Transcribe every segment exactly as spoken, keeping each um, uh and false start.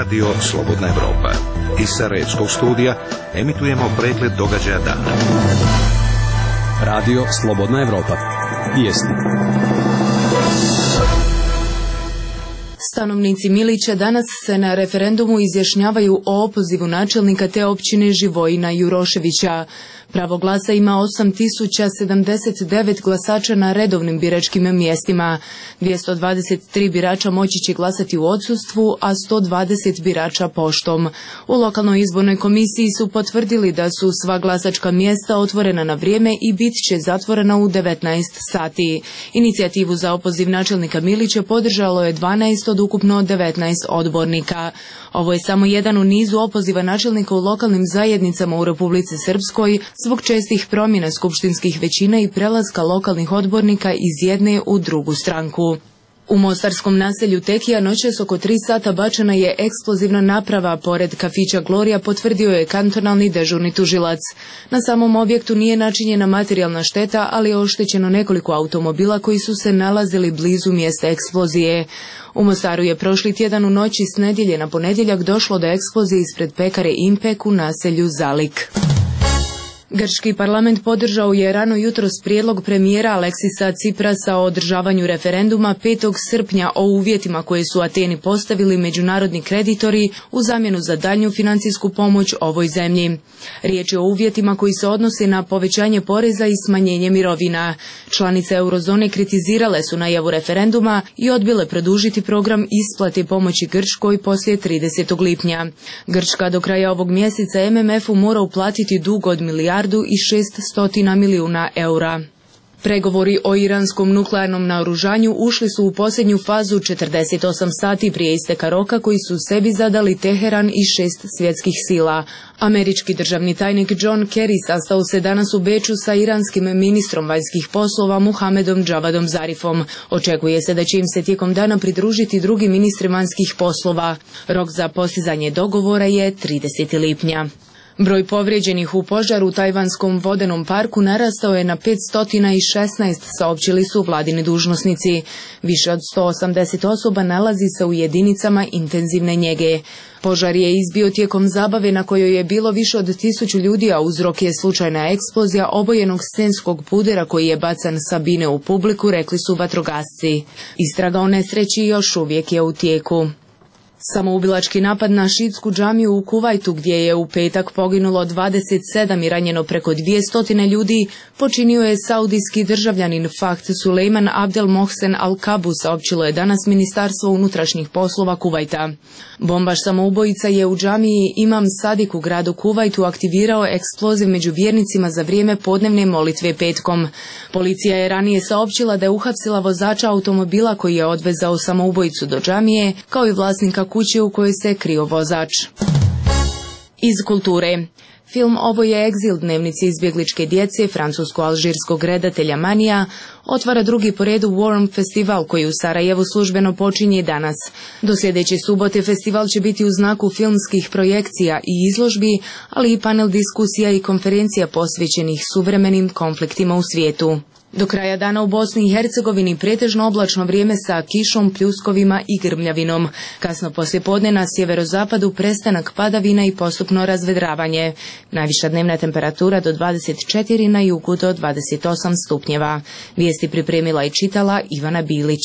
Radio Slobodna Evropa. Iz Sarajevskog studija emitujemo pregled događaja dana. Radio Slobodna Evropa. Vijesti. Stanovnici Milića danas se na referendumu izjašnjavaju o opozivu načelnika te općine Živojina Juroševića. Pravo glasa ima osam tisuća sedamdeset devet glasača na redovnim biračkim mjestima. dvjesto dvadeset tri birača moći će glasati u odsustvu, a sto dvadeset birača poštom. U lokalnoj izbornoj komisiji su potvrdili da su sva glasačka mjesta otvorena na vrijeme i bit će zatvorena u devetnaest sati. Inicijativu za opoziv načelnika Milića podržalo je dvanaest od ukupno devetnaest odbornika. Ovo je samo jedan u nizu opoziva načelnika u lokalnim zajednicama u Republici Srpskoj zbog čestih promjena skupštinskih većina i prelaska lokalnih odbornika iz jedne u drugu stranku. U mostarskom naselju Tekija noćas oko tri sata bačena je eksplozivna naprava pored kafića Gloria, potvrdio je kantonalni dežurni tužilac. Na samom objektu nije načinjena materijalna šteta, ali je oštećeno nekoliko automobila koji su se nalazili blizu mjesta eksplozije. U Mostaru je prošli tjedan u noći s nedjelje na ponedjeljak došlo do eksplozije ispred pekare Impek u naselju Zalik. Grčki parlament podržao je rano jutros prijedlog premijera Aleksisa Ciprasa o održavanju referenduma petog srpnja o uvjetima koje su Ateni postavili međunarodni kreditori u zamjenu za daljnju financijsku pomoć ovoj zemlji. Riječ je o uvjetima koji se odnose na povećanje poreza i smanjenje mirovina. Članice eurozone kritizirale su najavu referenduma i odbile produžiti program isplate pomoći Grčkoj poslije tridesetog lipnja. Grčka do kraja ovog mjeseca M M F-u mora uplatiti dug od milijardu i šeststo milijuna eura. Pregovori o iranskom nuklearnom naoružanju ušli su u posljednju fazu četrdeset osam sati prije isteka roka koji su sebi zadali Teheran i šest svjetskih sila. Američki državni tajnik John Kerry sastao se danas u Beču sa iranskim ministrom vanjskih poslova Muhamedom Javadom Zarifom. Očekuje se da će im se tijekom dana pridružiti drugi ministri vanjskih poslova. Rok za postizanje dogovora je trideseti lipnja. Broj povrijeđenih u požaru u tajvanskom vodenom parku narastao je na petsto šesnaest, saopćili su vladini dužnosnici. Više od sto osamdeset osoba nalazi se u jedinicama intenzivne njege. Požar je izbio tijekom zabave na kojoj je bilo više od tisuću ljudi, a uzrok je slučajna eksplozija obojenog scenskog pudera koji je bacan sa bine u publiku, rekli su vatrogasci. Istraga o nesreći još uvijek je u tijeku. Samoubilački napad na šiitsku džamiju u Kuvajtu, gdje je u petak poginulo dvadeset sedam i ranjeno preko dvjesto ljudi, počinio je saudijski državljanin Fahd Sulejman Abdel Mohsen Al-Kabu, saopćilo je danas Ministarstvo unutrašnjih poslova Kuvajta. Bombaš samoubojica je u džamiji Imam Sadik u gradu Kuvajtu aktivirao eksploziv među vjernicima za vrijeme podnevne molitve petkom. Policija je ranije saopćila da je uhapsila vozača automobila koji je odvezao samoubojicu do džamije, kao i vlasnika kuće u kojoj se krio vozač. Iz kulture. Film Ovo je egzil, dnevnici izbjegličke djece francusko-alžirskog redatelja Manija otvara drugi po redu Warm festival koji u Sarajevu službeno počinje danas. Do sljedeće subote festival će biti u znaku filmskih projekcija i izložbi, ali i panel diskusija i konferencija posvećenih suvremenim konfliktima u svijetu. Do kraja dana u Bosni i Hercegovini pretežno oblačno vrijeme sa kišom, pljuskovima i grmljavinom. Kasno poslijepodne na sjeverozapadu prestanak padavina i postupno razvedravanje. Najviša dnevna temperatura do dvadeset četiri, na jugu do dvadeset osam stupnjeva. Vijesti pripremila i čitala Ivana Bilić.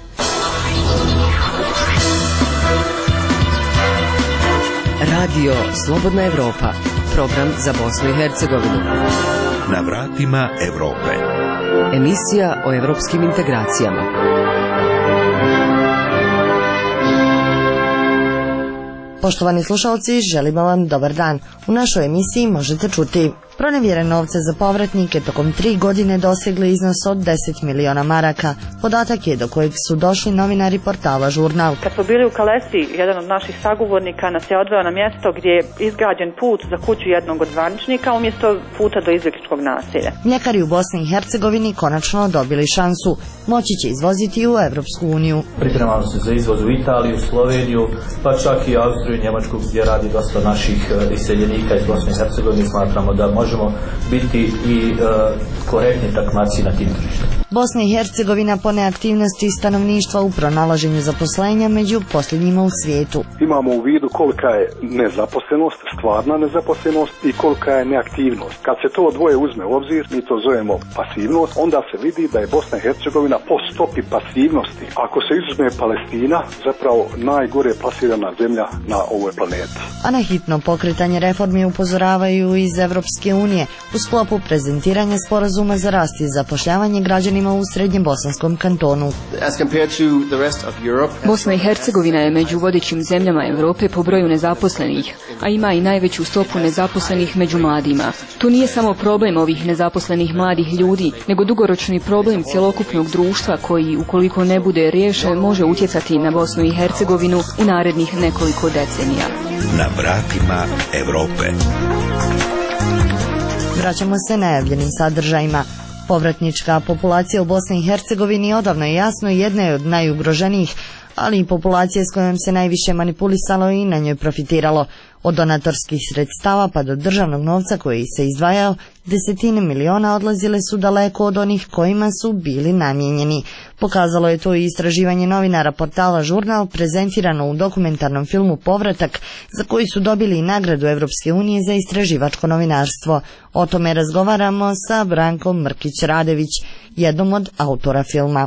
Radio Slobodna Evropa, program za Bosnu i Hercegovinu. Na vratima Europe. Emisija o evropskim integracijama. Poštovani slušalci, želimo vam dobar dan. U našoj emisiji možete čuti: pronevjere novce za povratnike tokom tri godine dosegli iznos od deset miliona maraka. Podatak je do kojeg su došli novinari portala Žurnal. Kad smo bili u Kalesi, jedan od naših sagovornika nas je odveo na mjesto gdje je izgrađen put za kuću jednog od zvaničnika umjesto puta do izbjegličkog naselja. Mljekari u Bosni i Hercegovini konačno dobili šansu. Moći će izvoziti u Evropsku uniju. Pripremamo se za izvoz u Italiju, Sloveniju, pa čak i Austriju i Njemačku, gdje radi dosta naših iseljenika iz Bosne i Hercegovine. Smatramo da možemo biti i e, korektni takmaci na tim tržištima. Bosna i Hercegovina po neaktivnosti stanovništva u pronalaženju zaposlenja među posljednjima u svijetu. Imamo u vidu kolika je nezaposlenost, stvarna nezaposlenost i kolika je neaktivnost. Kad se to dvoje uzme u obzir, mi to zovemo pasivnost, onda se vidi da je Bosna i Hercegovina po stopi pasivnosti. Ako se izuzme Palestina, zapravo najgore plasirana zemlja na ovoj planeti. A na hitno pokretanje reformi upozoravaju iz Evropske unije u sklopu prezentiranja sporazuma za rast i zapošljavanje građanima u srednjem bosanskom kantonu. Bosna i Hercegovina je među vodećim zemljama Europe po broju nezaposlenih, a ima i najveću stopu nezaposlenih među mladima. To nije samo problem ovih nezaposlenih mladih ljudi, nego dugoročni problem cjelokupnog društva koji, ukoliko ne bude riješen, može utjecati na Bosnu i Hercegovinu u narednih nekoliko decenija. Na vratima Europe. Vraćamo se najavljenim sadržajima. Povratnička populacija u Bosni i Hercegovini odavno je jasno jedna je od najugroženijih, ali i populacija s kojom se najviše manipulisalo i na njoj profitiralo. Od donatorskih sredstava pa do državnog novca koji se izdvajao, desetine miliona odlazile su daleko od onih kojima su bili namijenjeni. Pokazalo je to i istraživanje novinara portala Žurnal prezentirano u dokumentarnom filmu Povratak, za koji su dobili i nagradu Evropske unije za istraživačko novinarstvo. O tome razgovaramo sa Brankom Mrkić-Radević, jednom od autora filma.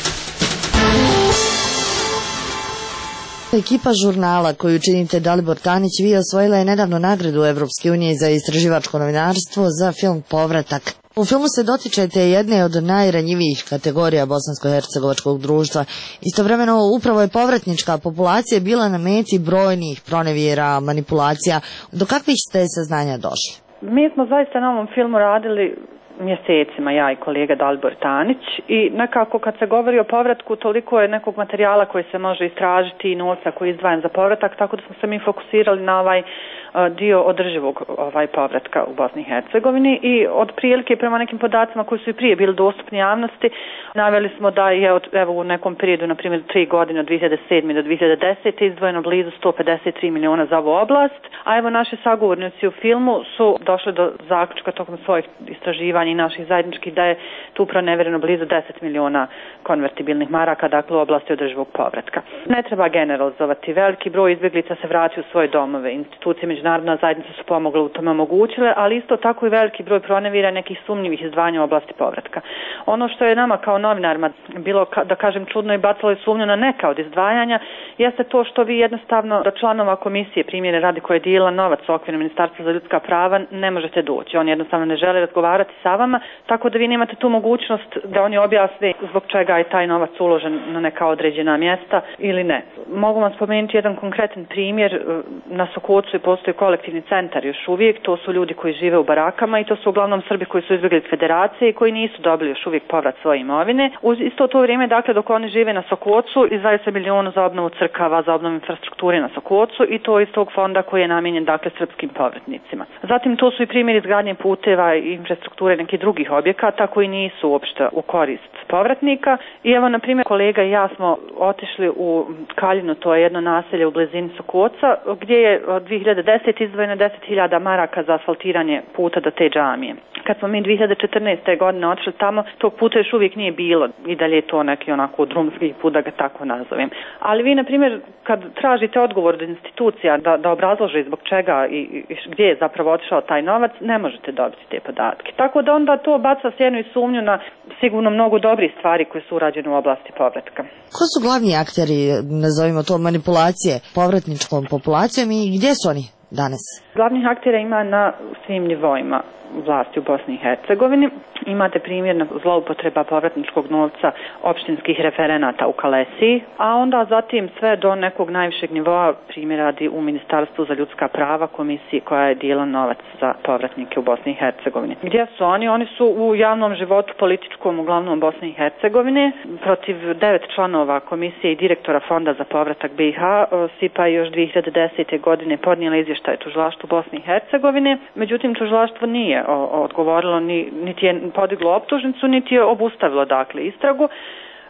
Ekipa Žurnala koju činite Dalibor Tanić, vi osvojila je nedavno nagradu Evropske unije za istraživačko novinarstvo za film Povratak. U filmu se dotičete jedne od najranjivijih kategorija bosansko-hercegovačkog društva. Istovremeno upravo je povratnička populacija bila na meti brojnih pronevjera, manipulacija. Do kakvih ste saznanja došli? Mi smo zaista na ovom filmu radili mjesecima, ja i kolega Dalibor Tanić, i nekako kad se govori o povratku toliko je nekog materijala koji se može istražiti i novca koji je izdvajan za povratak, tako da smo se mi fokusirali na ovaj dio održivog ovaj povratka u Bosni i Hercegovini i od prilike prema nekim podacima koji su i prije bili dostupni javnosti naveli smo da je od, evo, u nekom periodu, na primjer tri godine od dvije hiljade sedme do dvije hiljade desete izdvojeno blizu sto pedeset tri miliona za ovu oblast, a evo naši sagovornici u filmu su došli do zaključka tokom svojih istraživanja i naših zajedničkih da je tu pronevjereno blizu deset miliona konvertibilnih maraka, dakle u oblasti održivog povratka. Ne treba generalizovati, veliki broj izbjeglica se vraća u svoje domove, institucije međunarodna zajednica su pomogle u tome omogućile, ali isto tako i veliki broj pronevjera nekih sumnjivih izdvajanja u oblasti povratka. Ono što je nama kao novinarima bilo, da kažem, čudno i bacalo je sumnju na neka od izdvajanja, jeste to što vi jednostavno do članova komisije, primjere radi koje je dijela novac u okviru Ministarstva za ljudska prava, ne možete doći. Oni jednostavno ne žele razgovarati sa vama, tako da vi nemate tu mogućnost da oni objasne zbog čega je taj novac uložen na neka određena mjesta ili ne. Mogu vam spomenuti jedan konkretan primjer. Na Sokocu postoji kolektivni centar još uvijek, to su ljudi koji žive u barakama i to su uglavnom Srbi koji su izbjegli iz federacije i koji nisu dobili još uvijek povrat svoje imovine. Uz isto to vrijeme, dakle, dok oni žive na Sokocu, izdvaja se milion za obnovu crkava, za obnovu infrastrukture na Sokocu i to iz tog fonda koji je namijenjen, dakle, srpskim povratnicima. Zatim tu su i primjeri izgradnje puteva i infrastrukture nekih drugih objekata koji nisu uopšte u korist povratnika. I evo, na primjer, kolega i ja smo otišli u Kaljinu, to je jedno naselje u blizini Sokoca, gdje je od dvije hiljade desete izdvojeno deset hiljada maraka za asfaltiranje puta do te džamije. Kad smo mi dvije hiljade četrnaeste godine otišli tamo, tog puta još uvijek nije bilo i dalje je to neki onako drumski put, da ga tako nazovem. Ali vi, na primjer, kad tražite odgovor od institucija da, da obrazlože zbog čega i, i gdje je zapravo otišao taj novac, ne možete dobiti te podatke. Tako da onda to baca sjenu i sumnju na sigurno mnogo dobrih stvari koje su urađene u oblasti povratka. Ko su glavni akteri, nazovimo to, manipulacije povratničkom populacijom i gdje su oni danas? Glavnih aktera ima na svim nivoima vlasti u Bosni i Hercegovini. Imate primjer na zloupotreba povratničkog novca opštinskih referenata u Kalesiji, a onda zatim sve do nekog najvišeg nivoa, primjer radi u Ministarstvu za ljudska prava, komisiji koja je dijela novac za povratnike u Bosni i Hercegovini. Gdje su oni? Oni su u javnom životu političkom, uglavnom Bosni i Hercegovine. Protiv devet članova komisije i direktora Fonda za povratak B i H SIPA još dvije hiljade desete godine podnijela izvještaj tužilaštvu Bosne i Hercegovine, međutim tužilaštvo nije odgovorilo, niti je podiglo optužnicu, niti je obustavilo, dakle, istragu.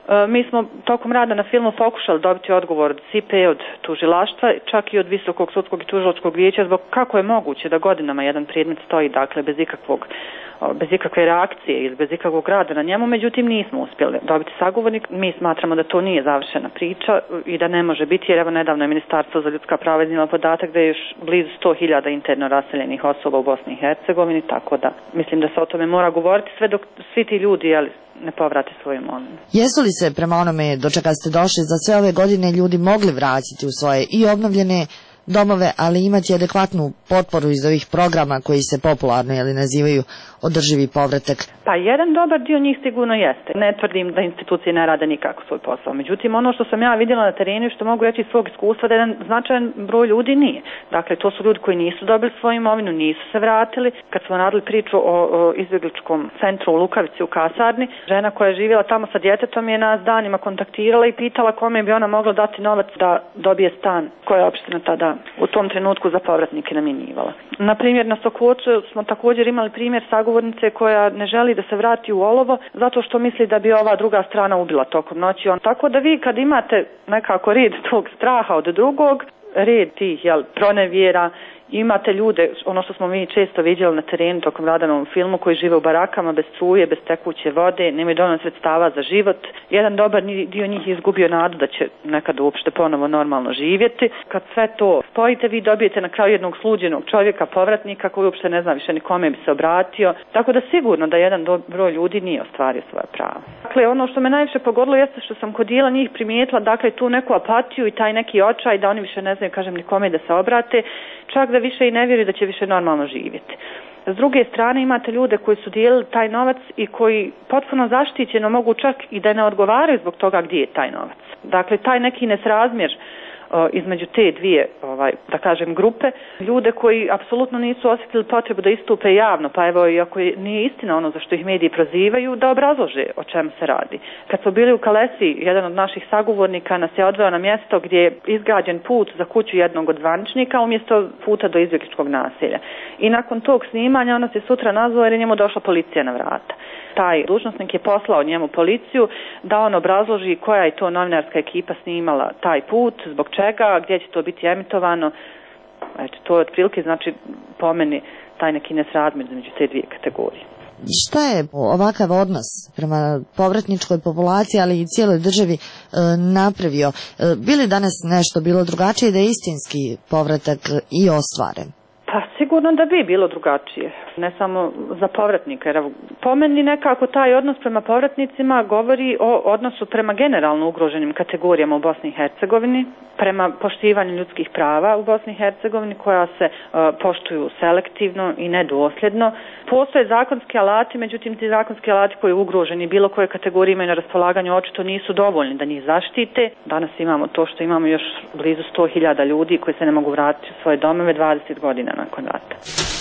Mi smo tokom rada na filmu pokušali dobiti odgovor od C I P E, od tužilaštva, čak i od Visokog sudskog i tužilačkog vijeća, zbog kako je moguće da godinama jedan predmet stoji, dakle, bez ikakvog bez ikakve reakcije ili bez ikakvog rada na njemu, međutim nismo uspjeli dobiti sagovornik. Mi smatramo da to nije završena priča i da ne može biti, jer evo nedavno je Ministarstvo za ljudska prava iznijelo podatak da je još blizu sto hiljada interno raseljenih osoba u Bosni i Hercegovini, tako da mislim da se o tome mora govoriti sve dok svi ti ljudi, jeli, ne povrate svoju imovinu. Jesu li se prema onome do čega ste došli za sve ove godine ljudi mogli vratiti u svoje i obnovljene domove, ali imati adekvatnu potporu iz ovih programa koji se popularno jeli, nazivaju održivi povratak? Pa jedan dobar dio njih sigurno jeste. Ne tvrdim da institucije ne rade nikako svoj posao. Međutim, ono što sam ja vidjela na terenu, što mogu reći iz svog iskustva, da jedan značajan broj ljudi nije. Dakle, to su ljudi koji nisu dobili svoju imovinu, nisu se vratili. Kad smo radili priču o, o izbjegličkom centru u Lukavici u kasarni, žena koja je živjela tamo sa djetetom je nas danima kontaktirala i pitala kome bi ona mogla dati novac da dobije stan koja je opština tada u tom trenutku za povratnike namjenjivala. Na primjer, na Sokoču smo također imali primjer sagovornice koja ne želi da se vrati u olovo zato što misli da bi ova druga strana ubila tokom noći. Tako da vi kad imate nekako red tog straha od drugog, red tih jel, pronevjera, imate ljude, ono što smo mi često vidjeli na terenu tokom rada na ovom filmu, koji žive u barakama bez struje, bez tekuće vode, nemaju dovoljno sredstava za život. Jedan dobar dio njih je izgubio nadu da će nekad uopšte ponovo normalno živjeti. Kad sve to spojite, vi dobijete na kraju jednog sluđenog čovjeka, povratnika, koji uopšte ne zna više ni kome bi se obratio. Tako da sigurno da jedan broj ljudi nije ostvario svoje pravo. Dakle, ono što me najviše pogodilo jeste što sam kod dijela njih primijetila, dakle, tu neku apatiju i taj neki očaj da oni više ne znaju, kažem, ni kome da se obrate, čak da više i ne vjeruju da će više normalno živjeti. S druge strane imate ljude koji su dijelili taj novac i koji potpuno zaštićeno mogu čak i da ne odgovaraju zbog toga gdje je taj novac. Dakle, taj neki nesrazmjer između te dvije, ovaj, da kažem, grupe, ljude koji apsolutno nisu osjetili potrebu da istupe javno, pa evo, iako nije istina ono za što ih mediji prozivaju, da obrazlože o čemu se radi. Kad smo bili u Kalesi, jedan od naših sagovornika nas je odveo na mjesto gdje je izgrađen put za kuću jednog od zvaničnika umjesto puta do izbjegličkog naselja. I nakon tog snimanja ona se sutra nazvao jer je njemu došla policija na vrata. Taj dužnosnik je poslao njemu policiju da on obrazloži koja je to novinarska ekipa snimala taj put, zbog čega, gdje će to biti emitovano. Eto, to je otprilike, znači, po meni taj neki nesrazmjer između te dvije kategorije. Šta je ovakav odnos prema povratničkoj populaciji, ali i cijeloj državi e, napravio? E, bili danas nešto bilo drugačije da je istinski povratak i ostvaren? Pa sigurno da bi bilo drugačije, ne samo za povratnika, jer po meni nekako taj odnos prema povratnicima govori o odnosu prema generalno ugroženim kategorijama u Bosni i Hercegovini, prema poštivanju ljudskih prava u Bosni i Hercegovini koja se uh, poštuju selektivno i nedosljedno. Postoje zakonski alati, međutim ti zakonski alati koji ugroženi bilo koje kategorije imaju na raspolaganju očito nisu dovoljni da njih zaštite. Danas imamo to što imamo još blizu sto hiljada ljudi koji se ne mogu vratiti u svoje domove dvadeset godina nakon rata.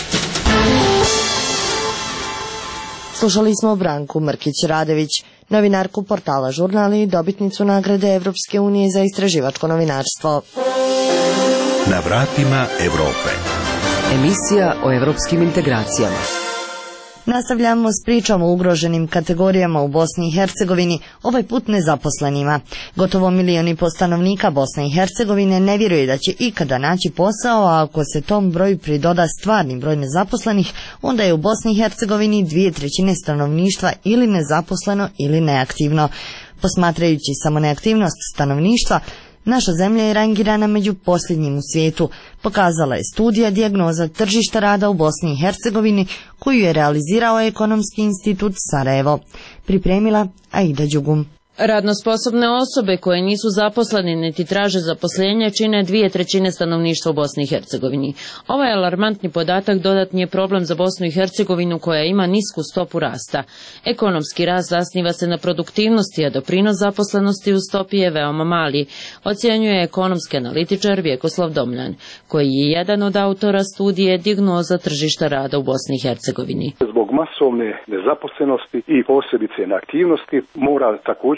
Slušali smo Branku Mrkić-Radević, novinarku portala Žurnal i dobitnicu nagrade Evropske unije za istraživačko novinarstvo. Na vratima Evrope. Emisija o evropskim integracijama. Nastavljamo s pričom o ugroženim kategorijama u Bosni i Hercegovini, ovaj put nezaposlenima. Gotovo milion i po stanovnika Bosne i Hercegovine ne vjeruje da će ikada naći posao, a ako se tom broju pridoda stvarni broj nezaposlenih, onda je u Bosni i Hercegovini dvije trećine stanovništva ili nezaposleno ili neaktivno. Posmatrajući samo neaktivnost stanovništva, naša zemlja je rangirana među posljednjim u svijetu, pokazala je studija dijagnoza tržišta rada u Bosni i Hercegovini koju je realizirao Ekonomski institut Sarajevo. Pripremila Aida Đugum. Radno sposobne osobe koje nisu zaposlene niti traže zaposlenje čine dvije trećine stanovništva u Bosni i Hercegovini. Ovaj alarmantni podatak dodatni je problem za Bosnu i Hercegovinu koja ima nisku stopu rasta. Ekonomski rast zasniva se na produktivnosti, a doprinos zaposlenosti u stopi je veoma mali, ocjenjuje ekonomski analitičar Vjekoslav Domljan, koji je jedan od autora studije dijagnoza tržišta rada u Bosni i Hercegovini. Zbog masovne nezaposlenosti i posebice neaktivnosti mora također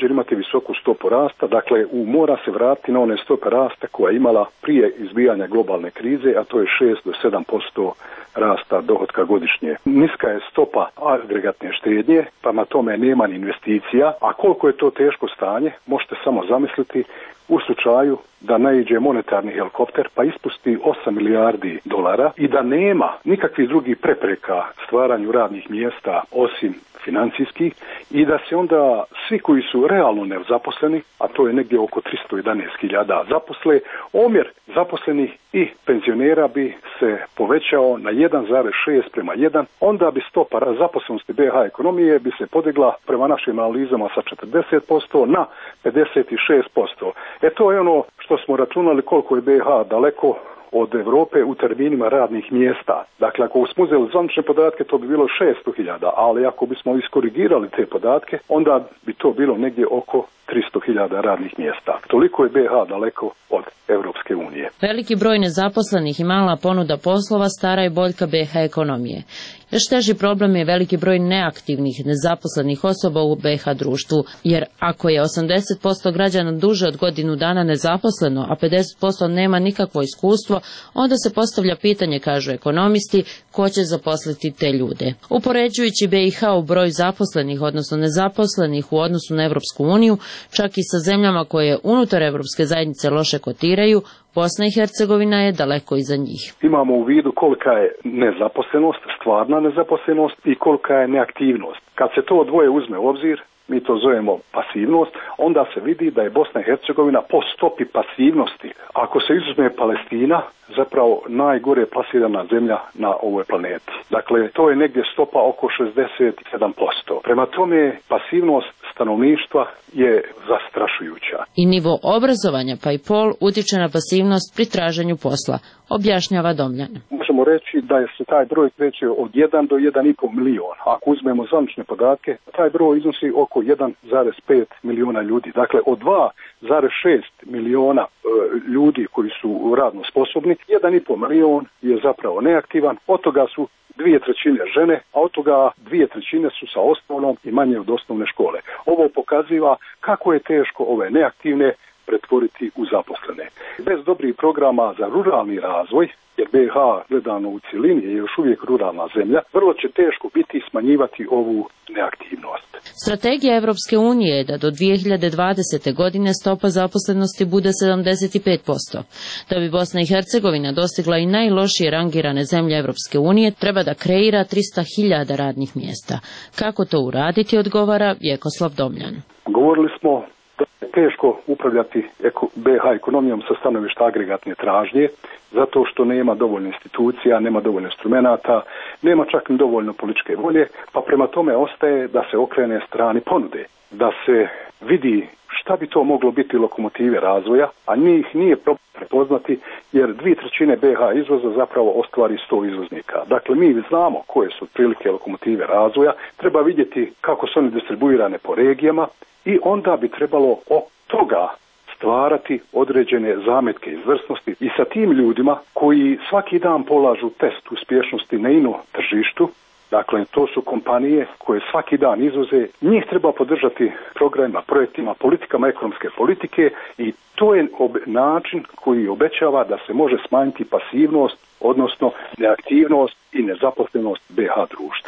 također imati visoku stopu rasta, dakle u mora se vratiti na one stope rasta koja je imala prije izbijanja globalne krize, a to je šest do sedam posto rasta dohotka godišnje. Niska je stopa agregatne štednje, pa na tome nema ni investicija, a koliko je to teško stanje, možete samo zamisliti u slučaju da naiđe monetarni helikopter pa ispusti osam milijardi dolara i da nema nikakvih drugih prepreka stvaranju radnih mjesta osim financijskih i da se onda svi koji su realno nezaposleni, a to je negdje oko tristo jedanaest hiljada zaposle, omjer zaposlenih i penzionera bi se povećao na jedan zarez šest prema jedan, onda bi stopa zaposlenosti B iH ekonomije bi se podigla prema našim analizama sa četrdeset posto na pedeset šest posto. E to je ono što smo računali koliko je B iH daleko od Europe u terminima radnih mjesta. Dakle, ako smo uzeli zvanične podatke, to bi bilo šesto hiljada, ali ako bismo iskorigirali te podatke, onda bi to bilo negdje oko tristo hiljada radnih mjesta. Toliko je B iH daleko od Europske unije. Veliki broj nezaposlenih i mala ponuda poslova stara je boljka B iH ekonomije. Još teži problem je veliki broj neaktivnih nezaposlenih osoba u B iH društvu, jer ako je osamdeset posto građana duže od godinu dana nezaposleno, a pedeset posto nema nikakvo iskustvo, onda se postavlja pitanje, kažu ekonomisti, ko će zaposliti te ljude. Upoređujući B iH u broju zaposlenih, odnosno nezaposlenih u odnosu na Europsku uniju, čak i sa zemljama koje unutar Europske zajednice loše kotiraju, Bosna i Hercegovina je daleko iza njih. Imamo u vidu kolika je nezaposlenost, stvarna nezaposlenost i kolika je neaktivnost. Kad se to dvoje uzme u obzir, mi to zovemo pasivnost, onda se vidi da je Bosna i Hercegovina po stopi pasivnosti. Ako se izuzme Palestina, zapravo najgore plasirana zemlja na ovoj planeti. Dakle, to je negdje stopa oko šezdeset sedam posto. Prema tome, pasivnost stanovništva je zastrašujuća. I nivo obrazovanja pa i pol utječe na pasivnost pri traženju posla, objašnjava Domljan. Možemo reći da je se taj broj kreće od jedan do jedan i pol milion. Ako uzmemo zvanične podatke, taj broj iznosi oko jedan zarez pet miliona ljudi. Dakle, od dva zarez šest miliona e, ljudi koji su radno sposobni, jedan i pol milion je zapravo neaktivan, od toga su dvije trećine žene, a od toga dvije trećine su sa osnovnom i manje od osnovne škole. Ovo pokaziva kako je teško ove neaktivne pretvoriti u zaposlene. Bez dobrih programa za ruralni razvoj, jer B iH gledano u cjelini je još uvijek ruralna zemlja, vrlo će teško biti smanjivati ovu neaktivnost. Strategija Europske unije je da do dvije hiljade dvadesete. godine stopa zaposlenosti bude sedamdeset pet posto. Da bi Bosna i Hercegovina dostigla i najlošije rangirane zemlje Europske unije, treba da kreira tristo hiljada radnih mjesta. Kako to uraditi, odgovara Vjekoslav Domljan. Govorili smo da je teško upravljati B iH ekonomijom sa stanovišta agregatne tražnje, zato što nema dovoljno institucija, nema dovoljno instrumenata, nema čak ni dovoljno političke volje, pa prema tome ostaje da se okrene strani ponude, da se vidi šta bi to moglo biti lokomotive razvoja, a njih nije prepoznati jer dvije trećine B iH izvoza zapravo ostvari sto izvoznika. Dakle, mi znamo koje su otprilike lokomotive razvoja, treba vidjeti kako su one distribuirane po regijama i onda bi trebalo od toga stvarati određene zametke izvrsnosti i sa tim ljudima koji svaki dan polažu test uspješnosti na ino tržištu, dakle to su kompanije koje svaki dan izvoze, njih treba podržati programima, projektima, politikama ekonomske politike i to je način koji obećava da se može smanjiti pasivnost, odnosno neaktivnost i nezaposlenost B iH društva.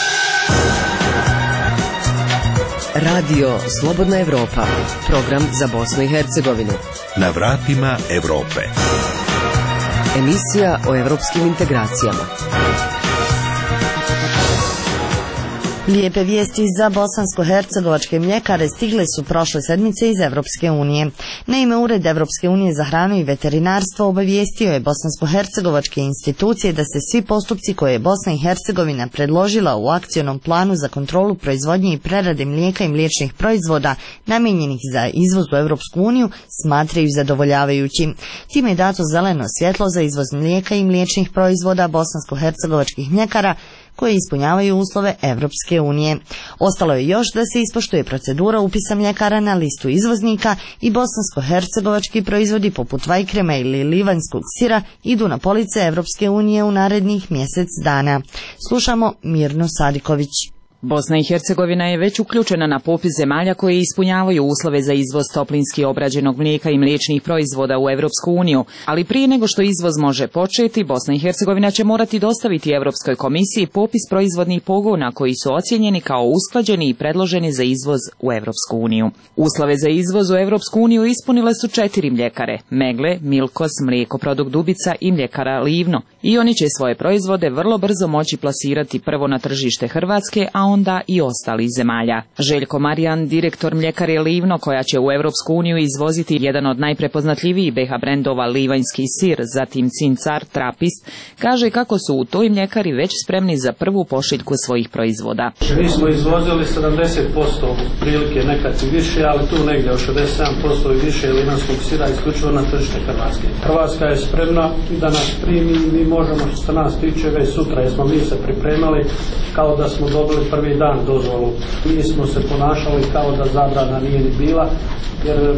Radio Slobodna Evropa, program za Bosnu i Hercegovinu. Na vratima Europe. Emisija o evropskim integracijama. Lijepe vijesti za bosansko-hercegovačke mljekare stigle su prošle sedmice iz Evropske unije. Naime, Ured Evropske unije za hranu i veterinarstvo obavijestio je bosansko-hercegovačke institucije da se svi postupci koje je Bosna i Hercegovina predložila u akcionom planu za kontrolu proizvodnje i prerade mlijeka i mliječnih proizvoda namijenjenih za izvoz u Evropsku uniju smatraju zadovoljavajući. Time je dato zeleno svjetlo za izvoz mlijeka i mliječnih proizvoda bosansko-hercegovačkih mljekara koje ispunjavaju uslove Evropske unije. Ostalo je još da se ispoštuje procedura upisa mljekara na listu izvoznika i bosansko-hercegovački proizvodi poput vajkrema ili livanjskog sira idu na police Evropske unije u narednih mjesec dana. Slušamo Mirnu Sadiković. Bosna i Hercegovina je već uključena na popis zemalja koje ispunjavaju uslove za izvoz toplinski obrađenog mlijeka i mliječnih proizvoda u Europsku uniju, ali prije nego što izvoz može početi, Bosna i Hercegovina će morati dostaviti Europskoj komisiji popis proizvodnih pogona koji su ocijenjeni kao usklađeni i predloženi za izvoz u Europsku uniju. Uslove za izvoz u Europsku uniju ispunile su četiri mljekare: Megle, Milkos, Mlijekoprodukt Dubica i mljekara Livno, i oni će svoje proizvode vrlo brzo moći plasirati prvo na tržište Hrvatske, a onda i ostalih zemalja. Željko Marijan, direktor mljekare Livno, koja će u Europsku uniju izvoziti jedan od najprepoznatljivijih B H brendova livanjski sir, zatim Cincar, Trapist, kaže kako su u toj mljekari već spremni za prvu pošiljku svojih proizvoda. Mi smo izvozili sedamdeset posto prilike, nekad i više, ali tu negdje od šezdeset sedam posto i više livanjskog sira isključivo na tržište Hrvatske. Hrvatska je spremna da nas primi, mi možemo što se nas tiče već sutra, jer smo mi se pripremali kao da smo dobili prvi dan dozvolu. Mi smo se ponašali kao da zabrana nije ni bila, jer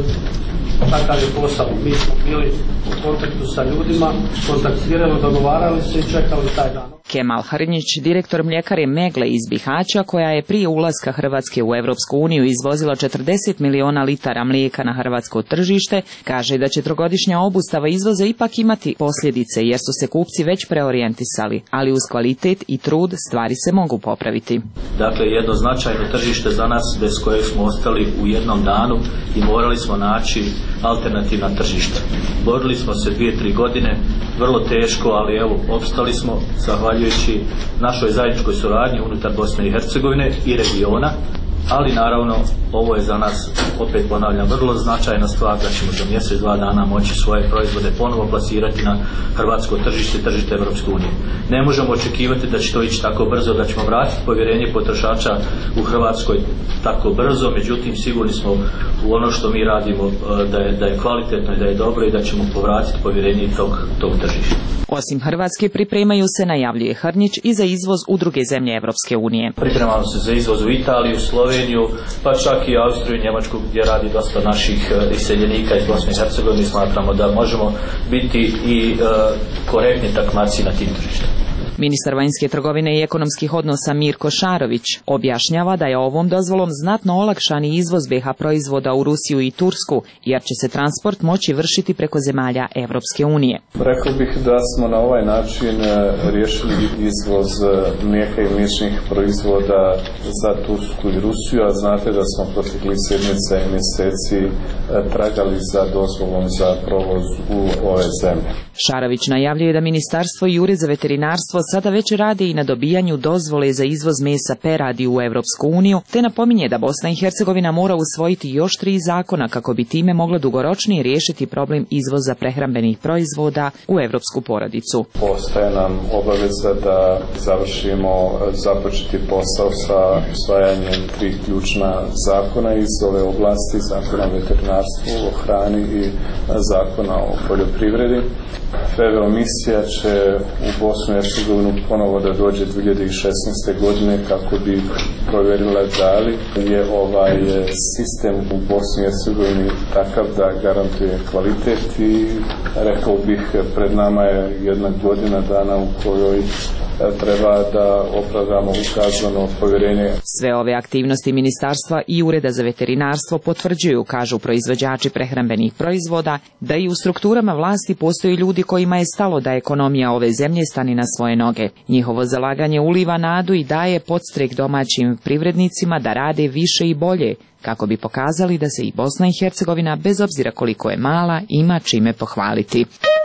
takav je posao. Mi smo bili u kontaktu sa ljudima, kontaktirali, dogovarali se i čekali taj dan. Kemal Hrnjić, direktor mljekare Megle iz Bihaća, koja je prije ulaska Hrvatske u Europsku uniju izvozila četrdeset miliona litara mlijeka na hrvatsko tržište, kaže da će trogodišnja obustava izvoza ipak imati posljedice jer su se kupci već preorijentisali, ali uz kvalitet i trud stvari se mogu popraviti. Dakle, jedno značajno tržište za nas bez kojeg smo ostali u jednom danu i morali smo naći alternativna tržišta. Borili smo se dvije, tri godine, vrlo teško, ali evo, opstali smo zahvaljujući našoj zajedničkoj suradnji unutar Bosne i Hercegovine i regiona, ali naravno ovo je za nas, opet ponavljam, vrlo značajna stvar da ćemo za mjesec, dva dana moći svoje proizvode ponovo plasirati na hrvatsko tržište, tržište Europske unije. Ne možemo očekivati da će to ići tako brzo, da ćemo vratiti povjerenje potrošača u Hrvatskoj tako brzo, međutim sigurni smo u ono što mi radimo da je, da je kvalitetno i da je dobro i da ćemo povratiti povjerenje tog, tog tržišta. Osim Hrvatske pripremaju se, najavljuje Hrnjić, i za izvoz u druge zemlje Europske unije. Pripremamo se za izvoz u Italiju, Sloveniju, pa čak i Austriju i Njemačku gdje radi dosta naših iseljenika iz Bosne i Hercegovine. Smatramo da možemo biti i uh, korektni takmaci na tim tržištima. Ministar vanjske trgovine i ekonomskih odnosa Mirko Šarović objašnjava da je ovom dozvolom znatno olakšan izvoz B H proizvoda u Rusiju i Tursku, jer će se transport moći vršiti preko zemalja Europske unije. Rekao bih da smo na ovaj način riješili izvoz mlijeka i mliječnih proizvoda za Tursku i Rusiju, a znate da smo proteklih sedmica i mjeseci tragali za dozvolom za provoz u ove zemlje. Šarović najavljuje da Ministarstvo i Ured za veterinarstvo sada već radi i na dobijanju dozvole za izvoz mesa peradi u Europsku uniju, te napominje da Bosna i Hercegovina mora usvojiti još tri zakona kako bi time mogla dugoročnije riješiti problem izvoza prehrambenih proizvoda u europsku porodicu. Postaje nam obaveza da završimo započeti posao sa usvajanjem tri ključna zakona iz ove oblasti, zakona o veterinarstvu, o hrani i zakona o poljoprivredi. FEVEO misija će u Bosnu i Hercegovinu ponovo da dođe dvije hiljade šesnaeste. godine kako bi provjerila da li je ovaj sistem u Bosni i Hercegovini takav da garantuje kvalitet i rekao bih pred nama je jedna godina dana u kojoj treba da opravdamo ukazano povjerenje. Sve ove aktivnosti Ministarstva i Ureda za veterinarstvo potvrđuju, kažu proizvođači prehrambenih proizvoda, da i u strukturama vlasti postoji ljudi kojima je stalo da ekonomija ove zemlje stani na svoje noge. Njihovo zalaganje uliva nadu i daje podstrek domaćim privrednicima da rade više i bolje, kako bi pokazali da se i Bosna i Hercegovina, bez obzira koliko je mala, ima čime pohvaliti.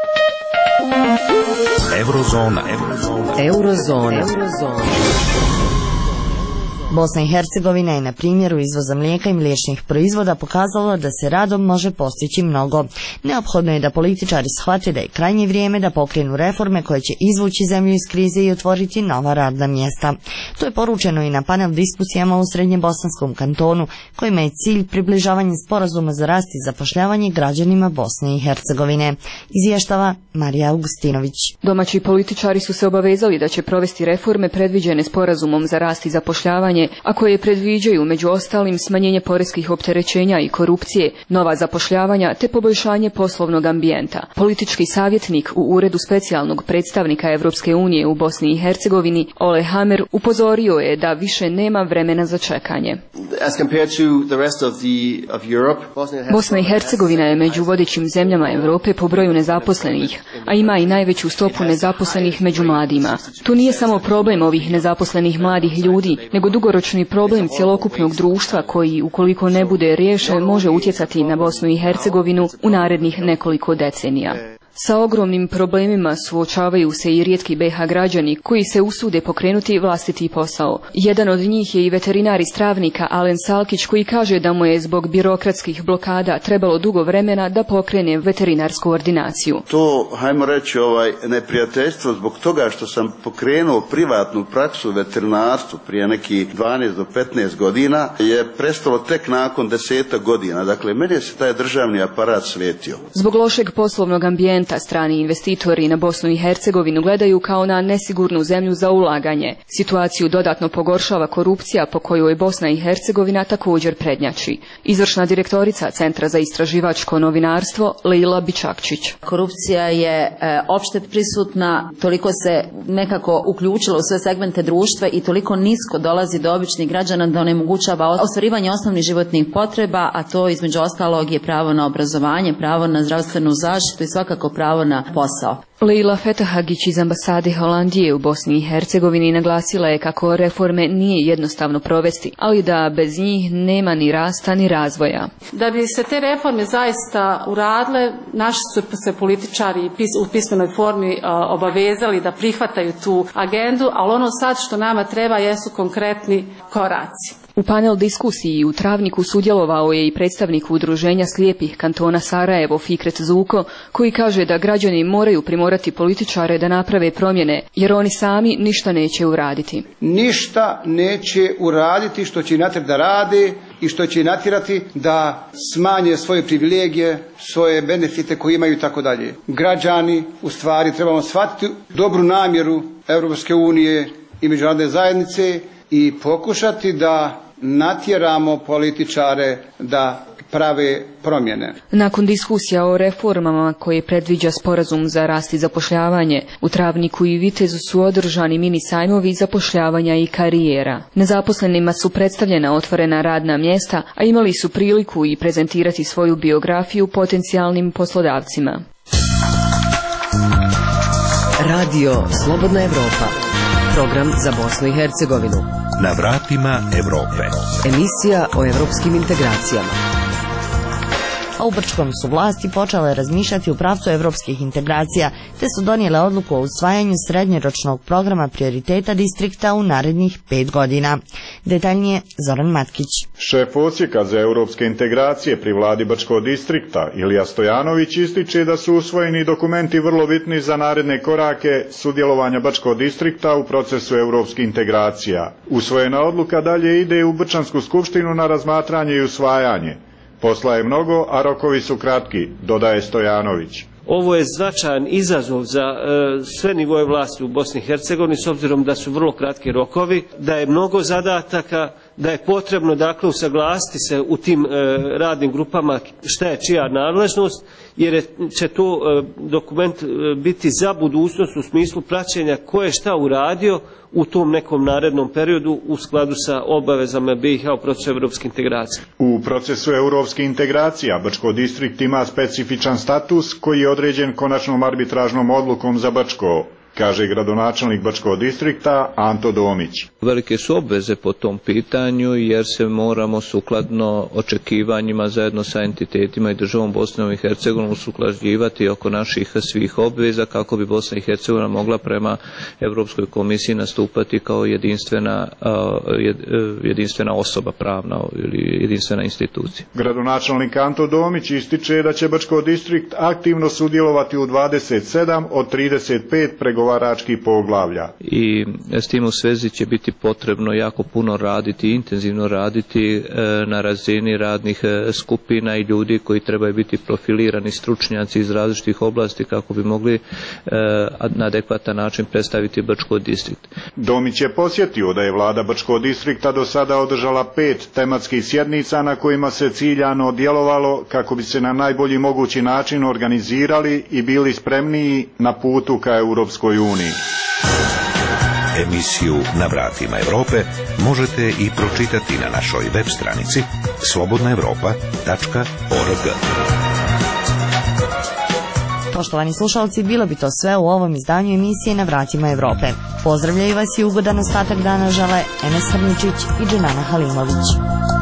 Eurozona. Eurozona. Eurozona. Eurozona. Bosna i Hercegovina je na primjeru izvoza mlijeka i mliječnih proizvoda pokazala da se radom može postići mnogo. Neophodno je da političari shvate da je krajnje vrijeme da pokrenu reforme koje će izvući zemlju iz krize i otvoriti nova radna mjesta. To je poručeno i na panel diskusijama u Srednjebosanskom kantonu, kojima je cilj približavanje sporazuma za rast i zapošljavanje građanima Bosne i Hercegovine. Izvještava Marija Augustinović. Domaći političari su se obavezali da će provesti reforme predviđene sporazumom za rast i zapošljavanje zapošljavanje, a koje predviđaju među ostalim smanjenje poreskih opterećenja i korupcije, nova zapošljavanja te poboljšanje poslovnog ambijenta. Politički savjetnik u Uredu specijalnog predstavnika Evropske unije u Bosni i Hercegovini, Ole Hamer, upozorio je da više nema vremena za čekanje. Bosna i Hercegovina je među vodećim zemljama Europe po broju nezaposlenih, a ima i najveću stopu nezaposlenih među mladima. Tu nije samo problem ovih nezaposlenih mladih ljudi, nego dugoročni problem cjelokupnog društva koji, ukoliko ne bude riješen, može utjecati na Bosnu i Hercegovinu u narednih nekoliko decenija. Sa ogromnim problemima suočavaju se i rijetki be ha građani koji se usude pokrenuti vlastiti posao. Jedan od njih je i veterinar iz Travnika Alen Salkić koji kaže da mu je zbog birokratskih blokada trebalo dugo vremena da pokrene veterinarsku ordinaciju. To, hajmo reći, ovaj, neprijateljstvo zbog toga što sam pokrenuo privatnu praksu veterinarstvu prije nekih dvanaest do petnaest godina je prestalo tek nakon desetak godina. Dakle, meni se taj državni aparat svetio. Zbog lošeg poslovnog ambijenta strani investitori na Bosnu i Hercegovinu gledaju kao na nesigurnu zemlju za ulaganje. Situaciju dodatno pogoršava korupcija po kojoj Bosna i Hercegovina također prednjači. Izvršna direktorica Centra za istraživačko novinarstvo Leila Bičakčić. Korupcija je e, opšte prisutna, toliko se nekako uključila u sve segmente društva i toliko nisko dolazi do običnih građana da onemogućava ostvarivanje osnovnih životnih potreba, a to između ostalog je pravo na obrazovanje, pravo na zdravstvenu zaštitu i svakako pravo na posao. Leila Fetahagić iz ambasade Holandije u Bosni i Hercegovini naglasila je kako reforme nije jednostavno provesti, ali da bez njih nema ni rasta ni razvoja. Da bi se te reforme zaista uradile, naši su se političari u pismenoj formi obavezali da prihvataju tu agendu, ali ono sad što nama treba jesu konkretni koraci. U panel diskusiji u Travniku sudjelovao je i predstavnik udruženja slijepih kantona Sarajevo Fikret Zuko, koji kaže da građani moraju primorati političare da naprave promjene, jer oni sami ništa neće uraditi. Ništa neće uraditi što će natjerati da rade i što će natjerati da smanje svoje privilegije, svoje benefite koje imaju i tako dalje. Građani, u stvari, trebamo shvatiti dobru namjeru Europske unije i međunarodne zajednice i pokušati da natjeramo političare da prave promjene. Nakon diskusija o reformama koje predviđa sporazum za rast i zapošljavanje, u Travniku i Vitezu su održani mini sajmovi zapošljavanja i karijera. Nezaposlenima su predstavljena otvorena radna mjesta, a imali su priliku i prezentirati svoju biografiju potencijalnim poslodavcima. Radio Slobodna Evropa. Program za Bosnu i Hercegovinu. Na vratima Evrope. Emisija o evropskim integracijama. A u Brčkom su vlasti počele razmišljati u pravcu evropskih integracija, te su donijele odluku o usvajanju srednjoročnog programa prioriteta distrikta u narednih pet godina. Detaljnije Zoran Matkić. Šef odsjeka za europske integracije pri vladi Brčkog distrikta Ilija Stojanović ističe da su usvojeni dokumenti vrlo bitni za naredne korake sudjelovanja Brčkog distrikta u procesu europskih integracija. Usvojena odluka dalje ide u Brčansku skupštinu na razmatranje i usvajanje. Posla je mnogo, a rokovi su kratki, dodaje Stojanović. Ovo je značajan izazov za e, sve nivoje vlasti u Bosni i Hercegovini, s obzirom da su vrlo kratki rokovi, da je mnogo zadataka, da je potrebno dakle usaglasiti se u tim e, radnim grupama šta je čija nadležnost, jer je, će to e, dokument e, biti za budućnost u smislu praćenja ko je šta uradio u tom nekom narednom periodu u skladu sa obavezama be i ha u procesu evropske integracije. U procesu europske integracija Brčko distrikt ima specifičan status koji je određen konačnom arbitražnom odlukom za Brčko, kaže gradonačelnik Brčkog distrikta Anto Domić. Velike su obveze po tom pitanju jer se moramo sukladno očekivanjima zajedno sa entitetima i državom Bosnom i Hercegovinom usklađivati oko naših svih obveza kako bi Bosna i Hercegovina mogla prema Europskoj komisiji nastupati kao jedinstvena, jedinstvena osoba pravna ili jedinstvena institucija. Gradonačelnik Anto Domić ističe da će Brčko distrikt aktivno sudjelovati u dvadeset sedam od trideset pet pregovora pregovaračkih poglavlja. I s tim u svezi će biti potrebno jako puno raditi, intenzivno raditi na razini radnih skupina i ljudi koji trebaju biti profilirani stručnjaci iz različitih oblasti kako bi mogli na adekvatan način predstaviti Brčko distrikt. Domić je posjetio da je vlada Brčkog distrikta do sada održala pet tematskih sjednica na kojima se ciljano djelovalo kako bi se na najbolji mogući način organizirali i bili spremniji na putu ka Europskoj uniji. Emisiju Na vratima Europe možete i pročitati na našoj web stranici slobodna europa tačka org. Poštovani slušalci, bilo bi to sve u ovom izdanju emisije Na vratima Europe. Pozdravljaju vas i ugodan ostatak dana žele Enes Hrničić i Dženana Halimović.